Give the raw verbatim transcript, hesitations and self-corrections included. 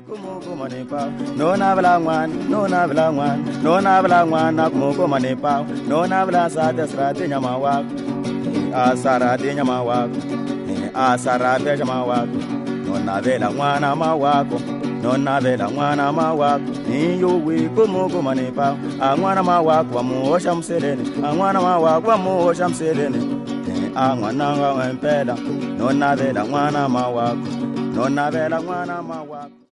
kumuko manipa no na bla ngwan no na bla ngwan no na bla ngwan na kumuko manipa no na bla sa desra de nyama wa asara de nyama wa asara de nyama wa no na bela ngwana ma wako no na bela ngwana ma wako ni yowe kumuko manipa angwana ma wako amuosha mselene angwana ma wako amuosha mselene angwana wa mpela no na bela ngwana ma wako no na bela ngwana ma wako